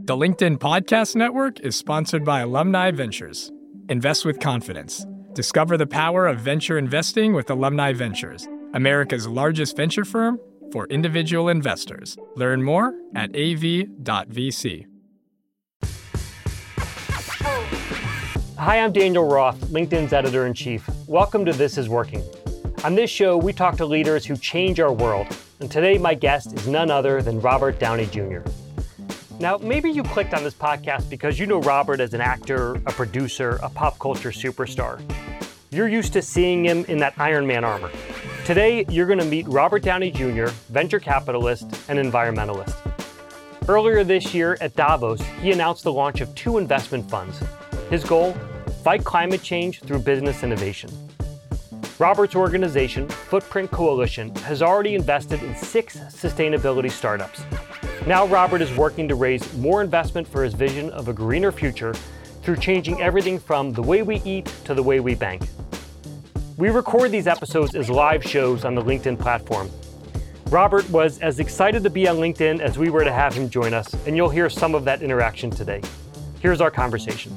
The LinkedIn Podcast Network is sponsored by Alumni Ventures. Invest with confidence. Discover the power of venture investing with Alumni Ventures, America's largest venture firm for individual investors. Learn more at av.vc. Hi, I'm Daniel Roth, LinkedIn's editor-in-chief. Welcome to This Is Working. On this show, we talk to leaders who change our world. And today, my guest is none other than Robert Downey Jr. Now, maybe you clicked on this podcast because you know Robert as an actor, a producer, a pop culture superstar. You're used to seeing him in that Iron Man armor. Today, you're going to meet Robert Downey Jr., venture capitalist and environmentalist. Earlier this year at Davos, he announced the launch of 2 investment funds. His goal? Fight climate change through business innovation. Robert's organization, Footprint Coalition, has already invested in 6 sustainability startups. Now Robert is working to raise more investment for his vision of a greener future through changing everything from the way we eat to the way we bank. We record these episodes as live shows on the LinkedIn platform. Robert was as excited to be on LinkedIn as we were to have him join us, and you'll hear some of that interaction today. Here's our conversation.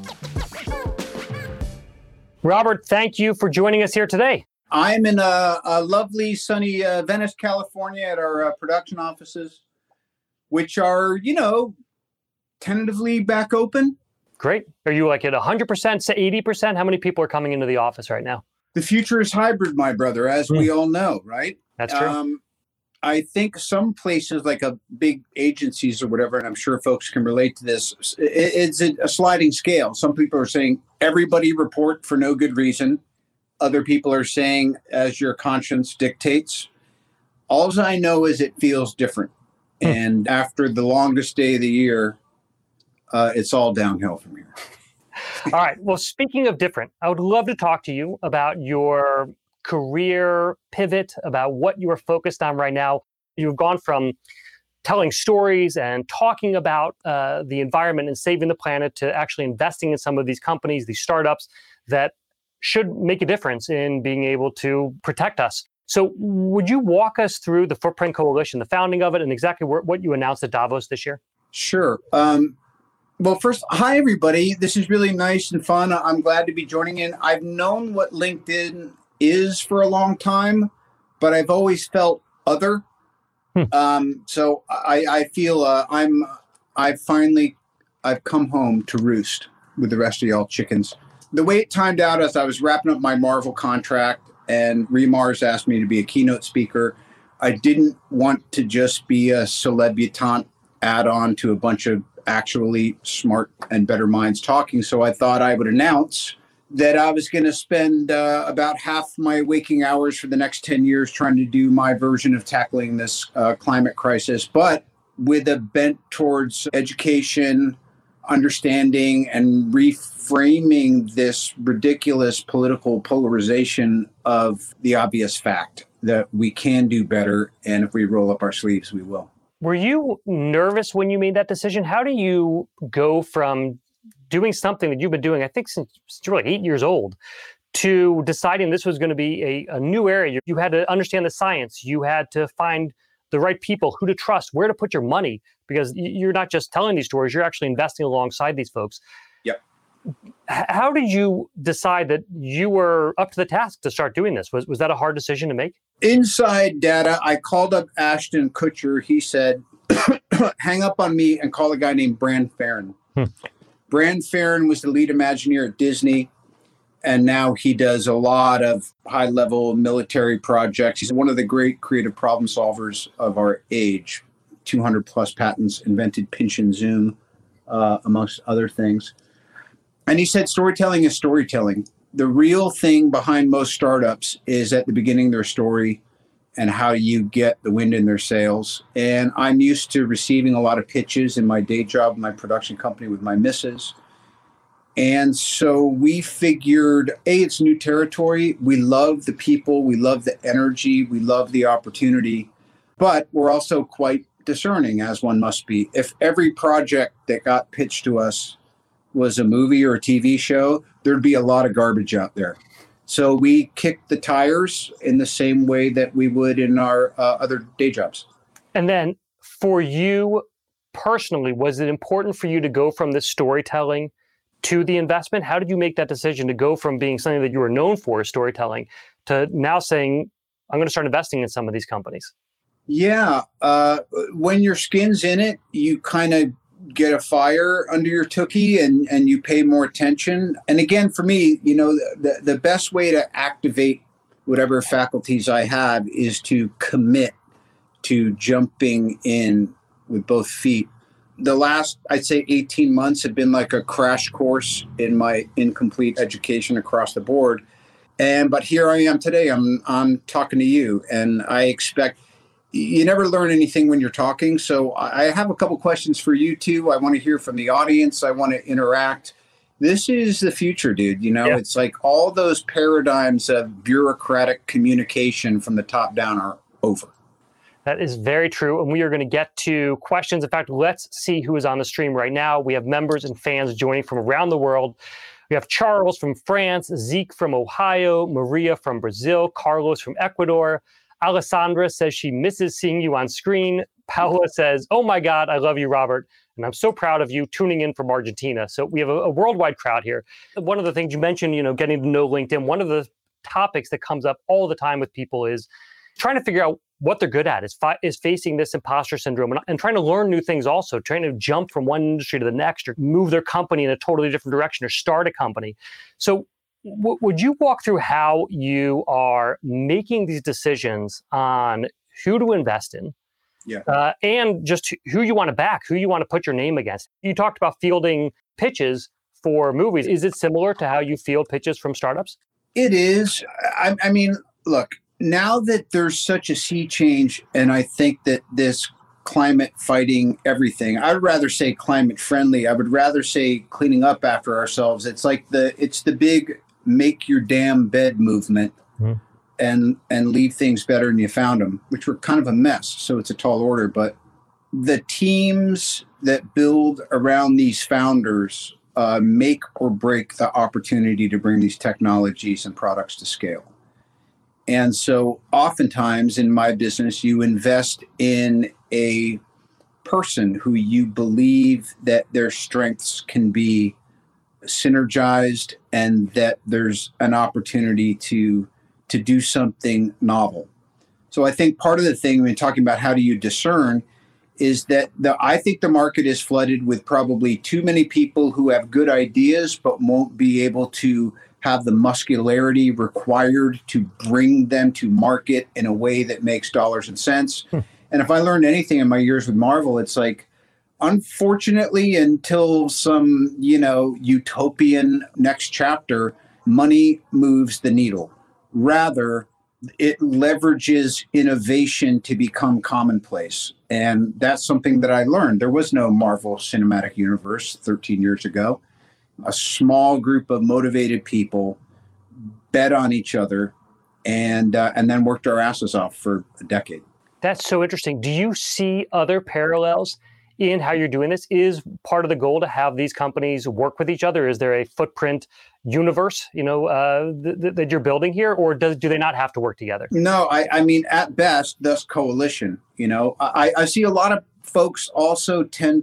Robert, thank you for joining us here today. I'm in a lovely, sunny Venice, California at our production offices, which are, tentatively back open. Great. Are you like at 100%, 80%? How many people are coming into the office right now? The future is hybrid, my brother, as we all know, right? That's true. I think some places like a big agencies or whatever, and I'm sure folks can relate to this, it's a sliding scale. Some people are saying everybody report for no good reason. Other people are saying as your conscience dictates. All I know is it feels different. And after the longest day of the year, it's all downhill from here. All right. Well, speaking of different, I would love to talk to you about your career pivot, about what you are focused on right now. You've gone from telling stories and talking about the environment and saving the planet to actually investing in some of these companies, these startups that should make a difference in being able to protect us. So would you walk us through the Footprint Coalition, the founding of it, and exactly what you announced at Davos this year? Sure. Well, first, hi, everybody. This is really nice and fun. I'm glad to be joining in. I've known what LinkedIn is for a long time, but I've always felt other. So I feel I've come home to roost with the rest of y'all chickens. The way it timed out as I was wrapping up my Marvel contract and Remars asked me to be a keynote speaker, I didn't want to just be a celebutante add-on to a bunch of actually smart and better minds talking. So I thought I would announce that I was going to spend about half my waking hours for the next 10 years trying to do my version of tackling this climate crisis, but with a bent towards education, understanding, and reframing this ridiculous political polarization of the obvious fact that we can do better, and if we roll up our sleeves, we will. Were you nervous when you made that decision? How do you go from doing something that you've been doing, I think, since you're like 8 years old, to deciding this was going to be a new area? You had to understand the science. You had to find the right people, who to trust, where to put your money, because you're not just telling these stories, you're actually investing alongside these folks. Yep. How did you decide that you were up to the task to start doing this? Was that a hard decision to make? Inside data, I called up Ashton Kutcher. He said, hang up on me and call a guy named Bran Farren. Bran Farren was the lead Imagineer at Disney, and now he does a lot of high-level military projects. He's one of the great creative problem solvers of our age. 200-plus patents, invented pinch and zoom, amongst other things. And he said storytelling is storytelling. The real thing behind most startups is at the beginning their story and how you get the wind in their sails. And I'm used to receiving a lot of pitches in my day job, my production company with my missus. And so we figured, A, it's new territory. We love the people. We love the energy. We love the opportunity. But we're also quite discerning, as one must be. If every project that got pitched to us was a movie or a TV show, there'd be a lot of garbage out there. So we kicked the tires in the same way that we would in our other day jobs. And then for you personally, was it important for you to go from this storytelling to the investment? How did you make that decision to go from being something that you were known for, storytelling, to now saying, I'm going to start investing in some of these companies? Yeah. When your skin's in it, you kind of get a fire under your tookie and you pay more attention. And again, for me, the best way to activate whatever faculties I have is to commit to jumping in with both feet. The last, I'd say 18 months have been like a crash course in my incomplete education across the board. But here I am today. I'm talking to you, and I expect you never learn anything when you're talking. So I have a couple questions for you too. I want to hear from the audience. I want to interact. This is the future, dude. It's like all those paradigms of bureaucratic communication from the top down are over. That is very true. And we are going to get to questions. In fact, let's see who is on the stream right now. We have members and fans joining from around the world. We have Charles from France, Zeke from Ohio, Maria from Brazil, Carlos from Ecuador. Alessandra says she misses seeing you on screen. Paula says, oh my God, I love you, Robert. And I'm so proud of you tuning in from Argentina. So we have a worldwide crowd here. One of the things you mentioned, getting to know LinkedIn, one of the topics that comes up all the time with people is trying to figure out what they're good at, is facing this imposter syndrome and trying to learn new things also, trying to jump from one industry to the next or move their company in a totally different direction or start a company. So would you walk through how you are making these decisions on who to invest in? Yeah. And just who you want to back, who you want to put your name against. You talked about fielding pitches for movies. Is it similar to how you field pitches from startups? It is. I mean, look, now that there's such a sea change, and I think that this climate fighting everything, I'd rather say climate friendly. I would rather say cleaning up after ourselves. It's like it's the big make your damn bed movement. Mm-hmm. and leave things better than you found them, which were kind of a mess. So it's a tall order. But the teams that build around these founders make or break the opportunity to bring these technologies and products to scale. And so oftentimes in my business, you invest in a person who you believe that their strengths can be synergized and that there's an opportunity to do something novel. So I think part of the thing when talking about how do you discern is that I think the market is flooded with probably too many people who have good ideas but won't be able to have the muscularity required to bring them to market in a way that makes dollars and cents. And if I learned anything in my years with Marvel, it's like, unfortunately, until some, utopian next chapter, money moves the needle. Rather, it leverages innovation to become commonplace. And that's something that I learned. There was no Marvel Cinematic Universe 13 years ago. A small group of motivated people bet on each other and then worked our asses off for a decade. That's so interesting. Do you see other parallels in how you're doing this? Is part of the goal to have these companies work with each other? Is there a footprint universe, that you're building here, or do they not have to work together? No, I mean, at best, thus coalition. I see a lot of folks also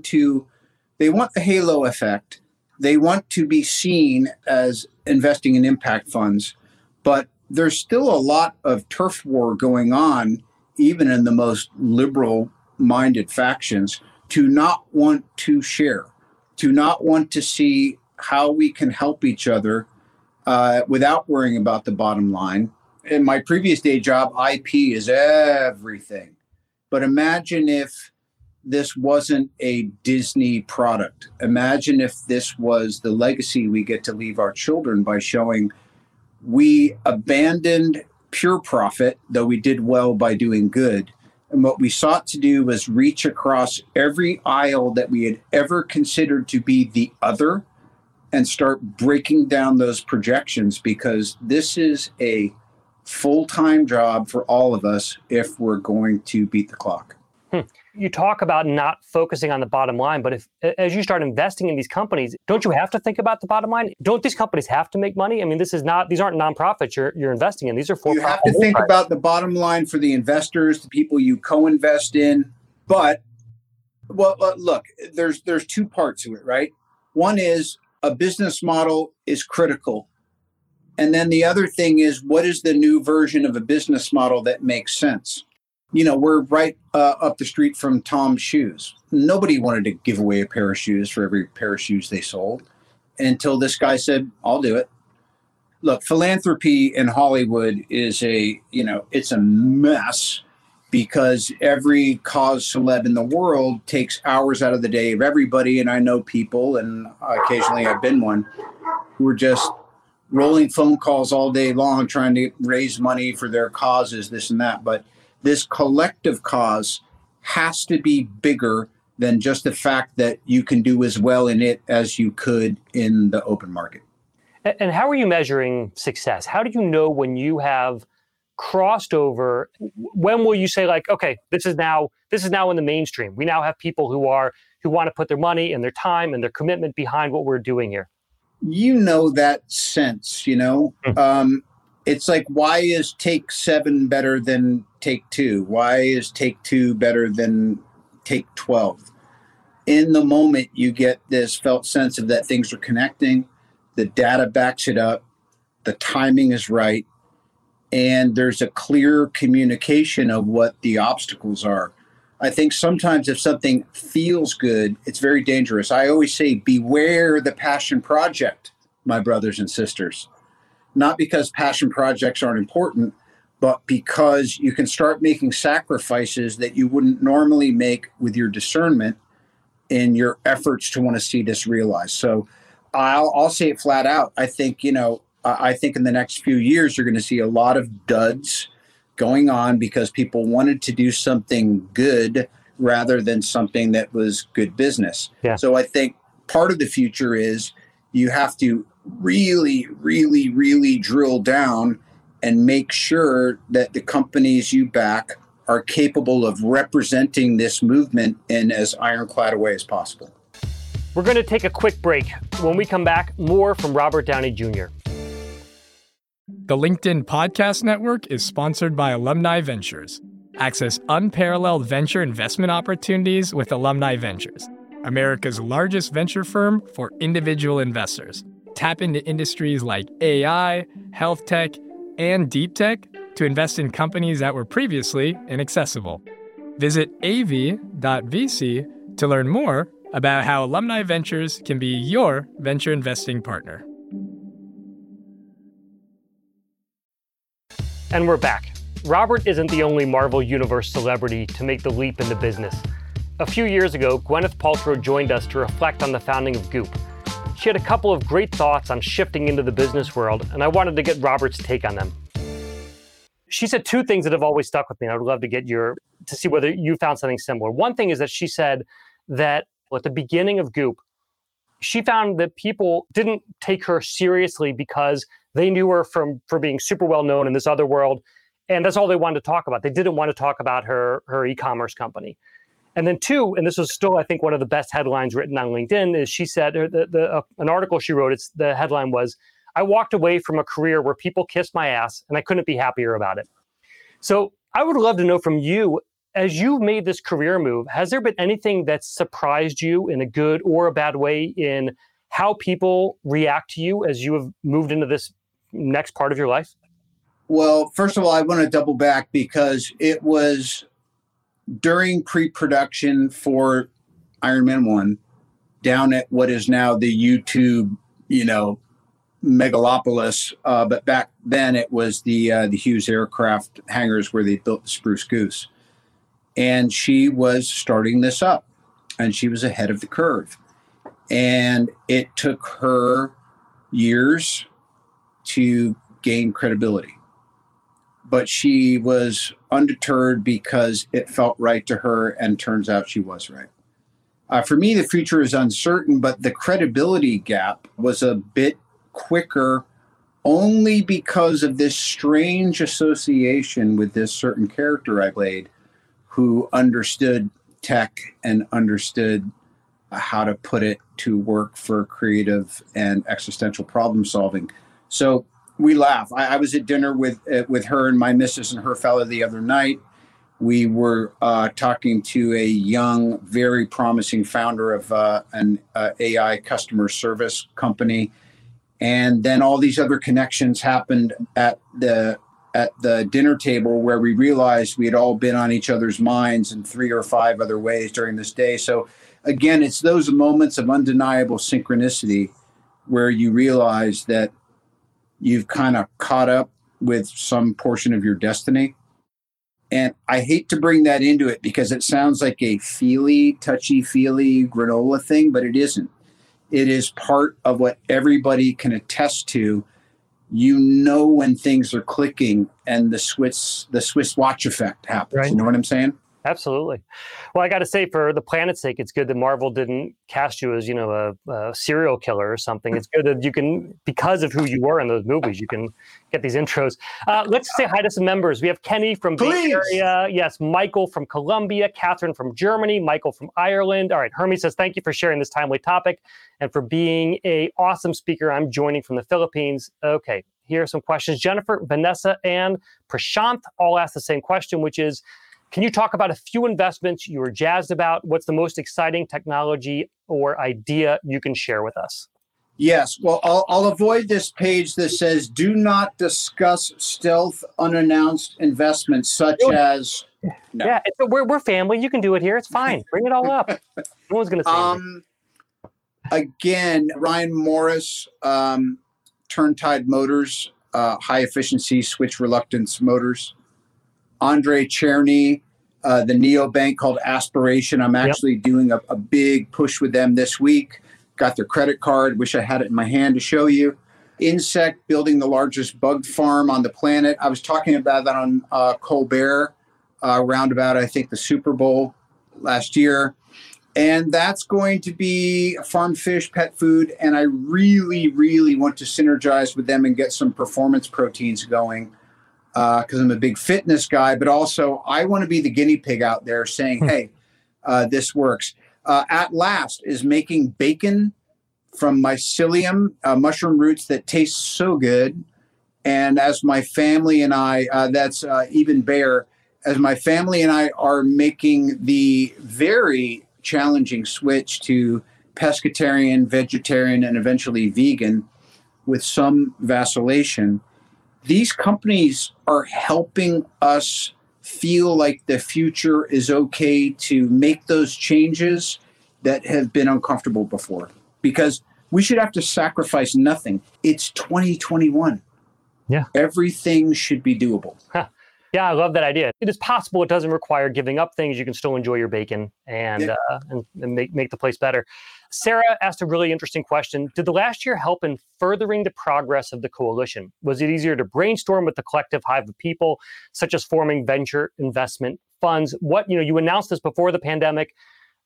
they want the halo effect. They want to be seen as investing in impact funds, but there's still a lot of turf war going on, even in the most liberal-minded factions, to not want to share, to not want to see how we can help each other without worrying about the bottom line. In my previous day job, IP is everything. But imagine if this wasn't a Disney product. Imagine if this was the legacy we get to leave our children by showing we abandoned pure profit, though we did well by doing good. And what we sought to do was reach across every aisle that we had ever considered to be the other and start breaking down those projections, because this is a full-time job for all of us if we're going to beat the clock. You talk about not focusing on the bottom line, but as you start investing in these companies, don't you have to think about the bottom line? Don't these companies have to make money? I mean, these aren't nonprofits you're investing in. These are for-profit. You have to think about the bottom line for the investors, the people you co-invest in. But Well, look, there's two parts to it, right? One is a business model is critical. And then the other thing is, what is the new version of a business model that makes sense? We're right up the street from Tom's Shoes. Nobody wanted to give away a pair of shoes for every pair of shoes they sold until this guy said, I'll do it. Look, philanthropy in Hollywood is it's a mess because every cause celeb in the world takes hours out of the day of everybody. And I know people, and occasionally I've been one, who are just rolling phone calls all day long trying to raise money for their causes, this and that. But this collective cause has to be bigger than just the fact that you can do as well in it as you could in the open market. And how are you measuring success? How do you know when you have crossed over? When will you say, like, okay, this is now in the mainstream. We now have people who want to put their money and their time and their commitment behind what we're doing here. That sense, it's like, why is take 7 better than take 2? Why is take 2 better than take 12? In the moment, you get this felt sense of that things are connecting. The data backs it up. The timing is right. And there's a clear communication of what the obstacles are. I think sometimes if something feels good, it's very dangerous. I always say, beware the passion project, my brothers and sisters. Not because passion projects aren't important, but because you can start making sacrifices that you wouldn't normally make with your discernment in your efforts to want to see this realized. So I'll say it flat out. I think in the next few years, you're going to see a lot of duds going on because people wanted to do something good rather than something that was good business. Yeah. So I think part of the future is you have to really, really, really drill down and make sure that the companies you back are capable of representing this movement in as ironclad a way as possible. We're going to take a quick break. When we come back, more from Robert Downey Jr. The LinkedIn Podcast Network is sponsored by Alumni Ventures. Access unparalleled venture investment opportunities with Alumni Ventures, America's largest venture firm for individual investors. Tap into industries like AI, health tech, and deep tech to invest in companies that were previously inaccessible. Visit av.vc to learn more about how Alumni Ventures can be your venture investing partner. And we're back. Robert isn't the only Marvel Universe celebrity to make the leap into business. A few years ago, Gwyneth Paltrow joined us to reflect on the founding of Goop. She had a couple of great thoughts on shifting into the business world, and I wanted to get Robert's take on them. She said 2 things that have always stuck with me. I would love to get to see whether you found something similar. One thing is that she said that at the beginning of Goop, she found that people didn't take her seriously because they knew her for being super well known in this other world, and that's all they wanted to talk about. They didn't want to talk about her e-commerce company. And then 2, and this was still, I think, one of the best headlines written on LinkedIn, is she said, an article she wrote, the headline was, "I walked away from a career where people kissed my ass and I couldn't be happier about it." So I would love to know from you, as you've made this career move, has there been anything that surprised you in a good or a bad way in how people react to you as you have moved into this next part of your life? Well, first of all, I want to double back because it was during pre-production for Iron Man 1 down at what is now the YouTube, megalopolis. But back then it was the Hughes aircraft hangars where they built the Spruce Goose. And she was starting this up and she was ahead of the curve. And it took her years to gain credibility. But she was undeterred because it felt right to her, and turns out she was right. For me, the future is uncertain, but the credibility gap was a bit quicker only because of this strange association with this certain character I played who understood tech and understood how to put it to work for creative and existential problem solving. So we laugh. I was at dinner with her and my missus and her fellow the other night, we were talking to a young, very promising founder of an AI customer service company. And then all these other connections happened at the dinner table, where we realized we had all been on each other's minds in 3 or 5 other ways during this day. So again, it's those moments of undeniable synchronicity where you realize that you've kind of caught up with some portion of your destiny. And I hate to bring that into it because it sounds like a touchy-feely granola thing, but it isn't. It is part of what everybody can attest to. You know when things are clicking and the Swiss watch effect happens. Right. You know what I'm saying? Absolutely. Well, I got to say, for the planet's sake, it's good that Marvel didn't cast you as, a serial killer or something. It's good that you can, because of who you were in those movies, you can get these intros. Let's say hi to some members. We have Kenny from Bay Area. Yes, Michael from Colombia, Catherine from Germany, Michael from Ireland. All right, Hermes says, thank you for sharing this timely topic and for being an awesome speaker. I'm joining from the Philippines. Okay, here are some questions. Jennifer, Vanessa, and Prashant all asked the same question, which is, can you talk about a few investments you were jazzed about? What's the most exciting technology or idea you can share with us? Yes. Well, I'll avoid this page that says, do not discuss stealth unannounced investments such as... No. Yeah, we're family. You can do it here. It's fine. Bring it all up. No one's going to say anything. Again, Ryan Morris, Turntide Motors, high efficiency switch reluctance motors. Andre Cherny, the neobank called Aspiration. I'm actually doing a big push with them this week. Got their credit card. Wish I had it in my hand to show you. Insect, building the largest bug farm on the planet. I was talking about that on Colbert around about, I think, the Super Bowl last year. And that's going to be farm fish, pet food. And I really, really want to synergize with them and get some performance proteins going. Because I'm a big fitness guy, but also I want to be the guinea pig out there saying, hey, this works. At Last is making bacon from mycelium, mushroom roots that taste so good. And as my family and I, that's Even Bear, as my family and I are making the very challenging switch to pescatarian, vegetarian, and eventually vegan with some vacillation, these companies are helping us feel like the future is okay to make those changes that have been uncomfortable before, because we should have to sacrifice nothing. It's 2021. Yeah. Everything should be doable. Huh. Yeah, I love that idea. It is possible. It doesn't require giving up things. You can still enjoy your bacon and make the place better. Sarah asked a really interesting question. Did the last year help in furthering the progress of the coalition? Was it easier to brainstorm with the collective hive of people, such as forming venture investment funds? You announced this before the pandemic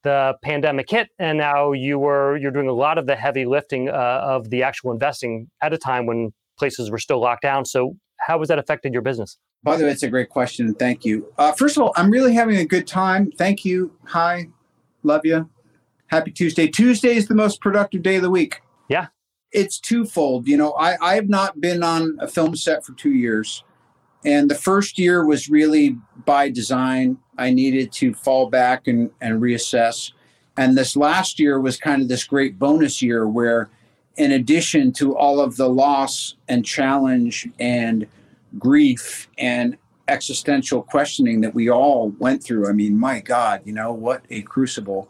hit, and now you're doing a lot of the heavy lifting of the actual investing at a time when places were still locked down. So how has that affected your business? By the way, it's a great question. Thank you. First of all, I'm really having a good time. Thank you. Hi. Love you. Happy Tuesday. Tuesday is the most productive day of the week. Yeah. It's twofold. I have not been on a film set for 2 years. And the first year was really by design. I needed to fall back and reassess. And this last year was kind of this great bonus year where, in addition to all of the loss and challenge and grief and existential questioning that we all went through, I mean, my God, what a crucible.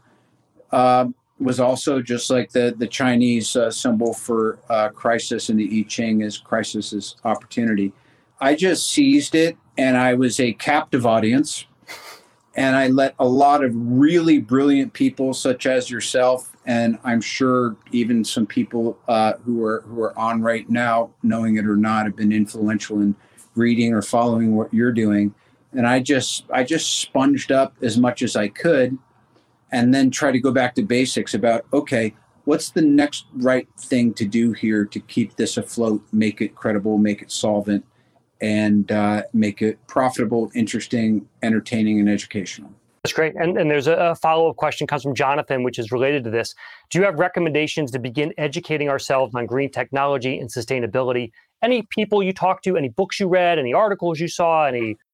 Was also just like the Chinese symbol for crisis in the I Ching is crisis is opportunity. I just seized it, and I was a captive audience, and I let a lot of really brilliant people such as yourself, and I'm sure even some people who are on right now, knowing it or not, have been influential in reading or following what you're doing. And I just sponged up as much as I could, and then try to go back to basics about, okay, what's the next right thing to do here to keep this afloat, make it credible, make it solvent, and make it profitable, interesting, entertaining, and educational. That's great. And there's a follow-up question comes from Jonathan, which is related to this. Do you have recommendations to begin educating ourselves on green technology and sustainability? Any people you talked to, any books you read, any articles you saw, any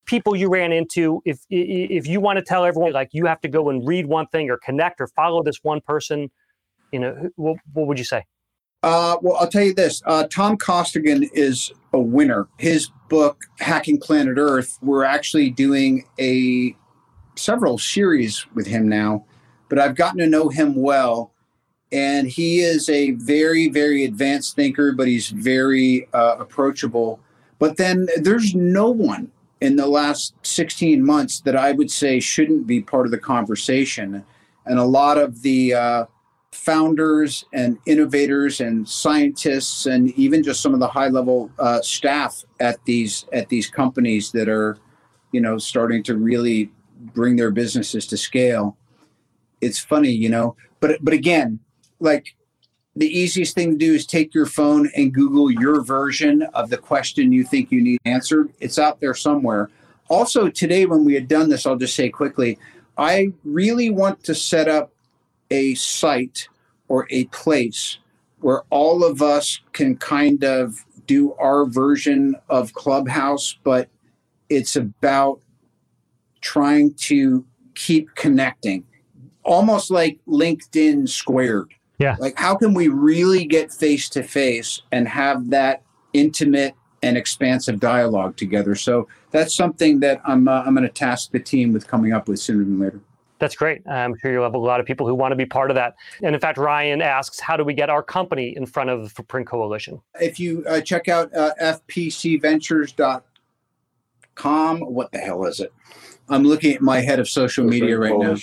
people you ran into, if you want to tell everyone, like, you have to go and read one thing or connect or follow this one person, what would you say? Well, I'll tell you this. Tom Costigan is a winner. His book, Hacking Planet Earth, we're actually doing several series with him now, but I've gotten to know him well. And he is a very, very advanced thinker, but he's very approachable. But then there's no one in the last 16 months that I would say shouldn't be part of the conversation. And a lot of the founders and innovators and scientists and even just some of the high-level staff at these companies that are, starting to really bring their businesses to scale. It's funny, but again, like, the easiest thing to do is take your phone and Google your version of the question you think you need answered. It's out there somewhere. Also, today, when we had done this, I'll just say quickly, I really want to set up a site or a place where all of us can kind of do our version of Clubhouse, but it's about trying to keep connecting, almost like LinkedIn squared. Yeah. Like, how can we really get face to face and have that intimate and expansive dialogue together? So that's something that I'm going to task the team with coming up with sooner than later. That's great. I'm sure you'll have a lot of people who want to be part of that. And in fact, Ryan asks, how do we get our company in front of the Footprint Coalition? If you check out fpcventures.com, what the hell is it? I'm looking at my head of social media right now.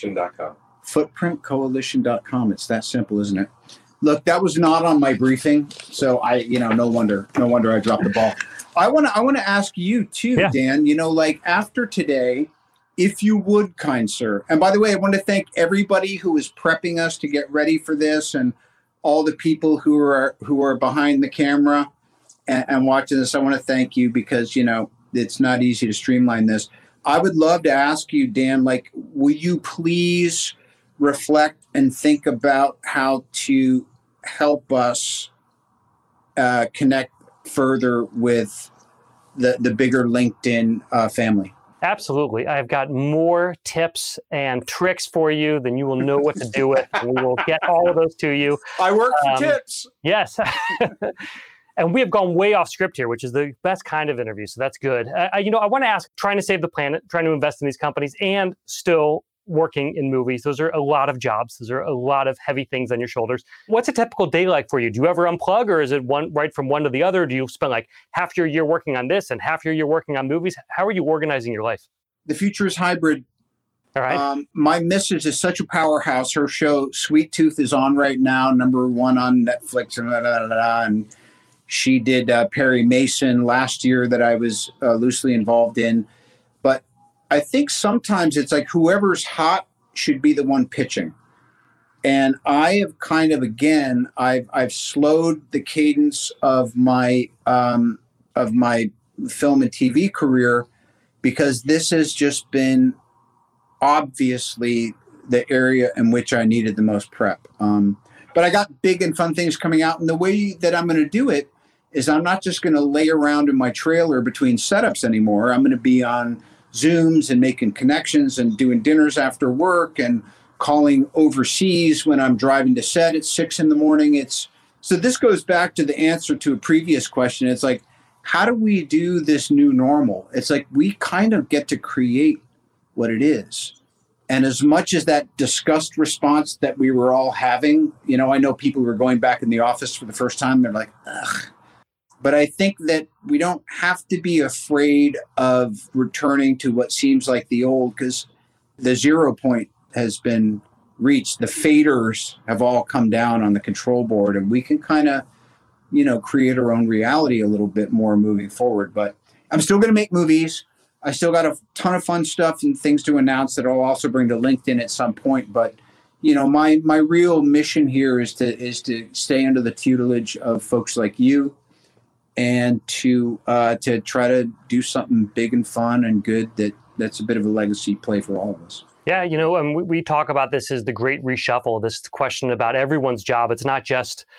Footprintcoalition.com. It's that simple, isn't it? Look, that was not on my briefing, so no wonder I dropped the ball. I want to ask you too, yeah. Dan. Like, after today, if you would, kind sir. And by the way, I want to thank everybody who is prepping us to get ready for this, and all the people who are behind the camera and watching this. I want to thank you because it's not easy to streamline this. I would love to ask you, Dan, like, will you please reflect and think about how to help us connect further with the bigger LinkedIn family? Absolutely. I've got more tips and tricks for you than you will know what to do with. We will get all of those to you. I work for tips. Yes. And we have gone way off script here, which is the best kind of interview. So that's good. I want to ask, trying to save the planet, trying to invest in these companies, and still working in movies. Those are a lot of jobs. Those are a lot of heavy things on your shoulders. What's a typical day like for you? Do you ever unplug, or is it right from one to the other? Do you spend like half your year working on this and half your year working on movies? How are you organizing your life? The future is hybrid. All right. My missus is such a powerhouse. Her show Sweet Tooth is on right now, #1 on Netflix, and she did Perry Mason last year that I was loosely involved in. But I think sometimes it's like whoever's hot should be the one pitching. And I have kind of, again, I've slowed the cadence of my film and TV career, because this has just been obviously the area in which I needed the most prep. But I got big and fun things coming out. And the way that I'm going to do it is I'm not just going to lay around in my trailer between setups anymore. I'm going to be on Zooms and making connections and doing dinners after work and calling overseas when I'm driving to set at 6 a.m. So this goes back to the answer to a previous question. It's like, how do we do this new normal? It's like we kind of get to create what it is. And as much as that disgust response that we were all having, I know people were going back in the office for the first time. They're like, ugh. But I think that we don't have to be afraid of returning to what seems like the old, because the 0 point has been reached. The faders have all come down on the control board, and we can kind of, create our own reality a little bit more moving forward. But I'm still going to make movies. I still got a ton of fun stuff and things to announce that I'll also bring to LinkedIn at some point. But, my real mission here is to stay under the tutelage of folks like you, and to try to do something big and fun and good that's a bit of a legacy play for all of us. Yeah, and we talk about this as the great reshuffle, this question about everyone's job. It's not just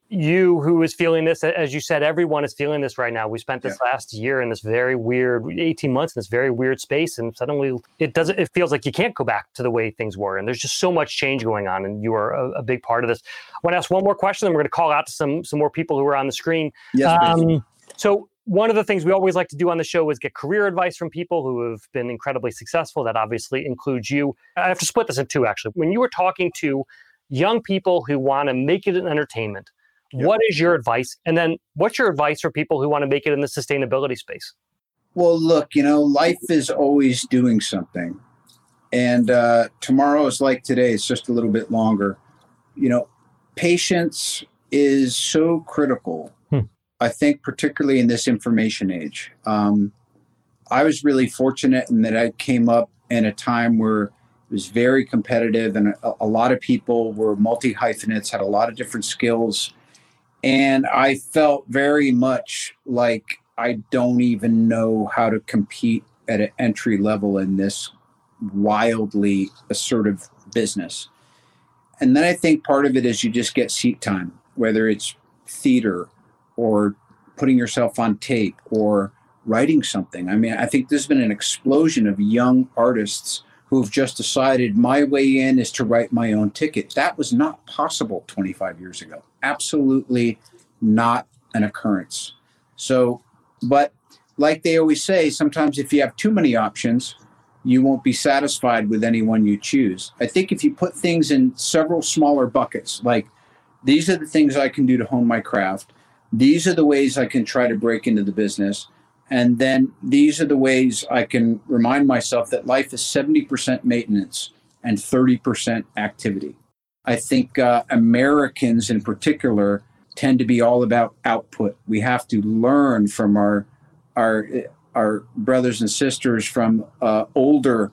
you who is feeling this, as you said, everyone is feeling this right now. We spent this last year in this very weird, 18 months in this very weird space, and suddenly it feels like you can't go back to the way things were. And there's just so much change going on, and you are a big part of this. I want to ask one more question, and we're going to call out to some more people who are on the screen. Yes, so one of the things we always like to do on the show is get career advice from people who have been incredibly successful. That obviously includes you. I have to split this in two, actually. When you were talking to young people who want to make it in entertainment, what is your advice? And then what's your advice for people who want to make it in the sustainability space? Well, look, life is always doing something. And tomorrow is like today. It's just a little bit longer. Patience is so critical. I think particularly in this information age. I was really fortunate in that I came up in a time where it was very competitive, and a lot of people were multi-hyphenates, had a lot of different skills. And I felt very much like I don't even know how to compete at an entry level in this wildly assertive business. And then I think part of it is you just get seat time, whether it's theater or putting yourself on tape or writing something. I mean, I think there's been an explosion of young artists who have just decided my way in is to write my own ticket. That was not possible 25 years ago. Absolutely not an occurrence. So, but like they always say, sometimes if you have too many options, you won't be satisfied with any one you choose. I think if you put things in several smaller buckets, like these are the things I can do to hone my craft, these are the ways I can try to break into the business, and then these are the ways I can remind myself that life is 70% maintenance and 30% activity. I think Americans in particular tend to be all about output. We have to learn from our brothers and sisters from older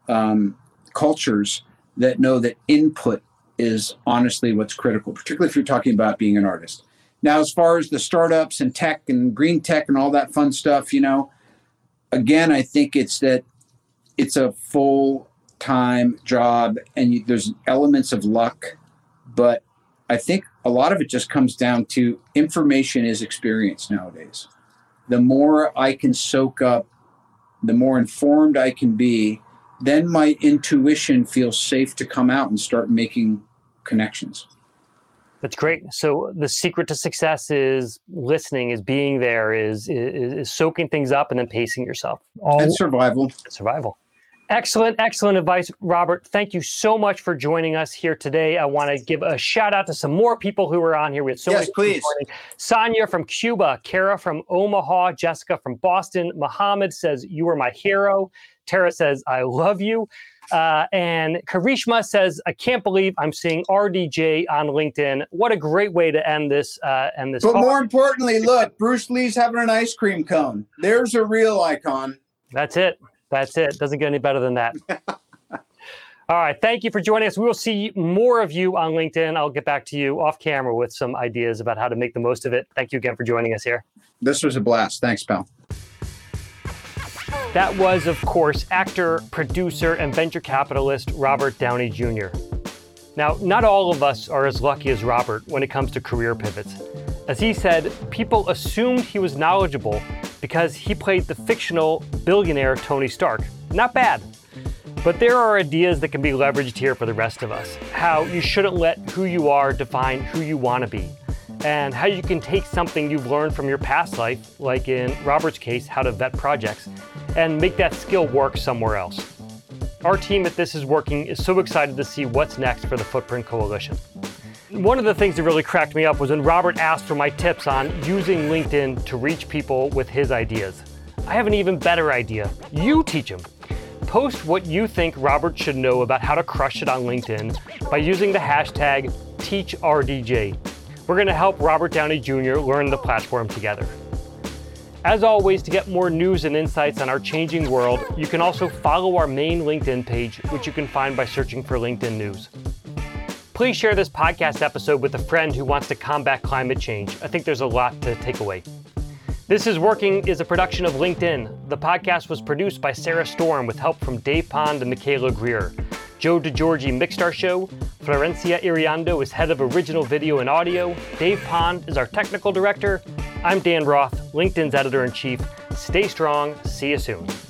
cultures that know that input is honestly what's critical, particularly if you're talking about being an artist. Now, as far as the startups and tech and green tech and all that fun stuff, again, I think it's a full-time job and there's elements of luck, but I think a lot of it just comes down to information is experience nowadays. The more I can soak up, the more informed I can be, then my intuition feels safe to come out and start making connections. That's great. So the secret to success is listening, is being there, is soaking things up and then pacing yourself. And survival. Excellent advice, Robert. Thank you so much for joining us here today. I want to give a shout out to some more people who are on here. We have so many people joining. Sonia from Cuba, Kara from Omaha, Jessica from Boston. Mohammed says, "You are my hero." Tara says, "I love you." And Karishma says, "I can't believe I'm seeing RDJ on LinkedIn." What a great way to end this. But call. More importantly, look, Bruce Lee's having an ice cream cone. There's a real icon. That's it. Doesn't get any better than that. All right. Thank you for joining us. We will see more of you on LinkedIn. I'll get back to you off camera with some ideas about how to make the most of it. Thank you again for joining us here. This was a blast. Thanks, pal. That was, of course, actor, producer, and venture capitalist Robert Downey Jr. Now, not all of us are as lucky as Robert when it comes to career pivots. As he said, people assumed he was knowledgeable because he played the fictional billionaire Tony Stark. Not bad. But there are ideas that can be leveraged here for the rest of us. How you shouldn't let who you are define who you want to be. And how you can take something you've learned from your past life, like in Robert's case, how to vet projects, and make that skill work somewhere else. Our team at This Is Working is so excited to see what's next for the Footprint Coalition. One of the things that really cracked me up was when Robert asked for my tips on using LinkedIn to reach people with his ideas. I have an even better idea. You teach him. Post what you think Robert should know about how to crush it on LinkedIn by using the hashtag TeachRDJ. We're going to help Robert Downey Jr. learn the platform together. As always, to get more news and insights on our changing world, you can also follow our main LinkedIn page, which you can find by searching for LinkedIn News. Please share this podcast episode with a friend who wants to combat climate change. I think there's a lot to take away. This Is Working is a production of LinkedIn. The podcast was produced by Sarah Storm with help from Dave Pond and Michaela Greer. Joe DeGiorgi mixed our show. Florencia Iriando is head of original video and audio. Dave Pond is our technical director. I'm Dan Roth, LinkedIn's editor-in-chief. Stay strong. See you soon.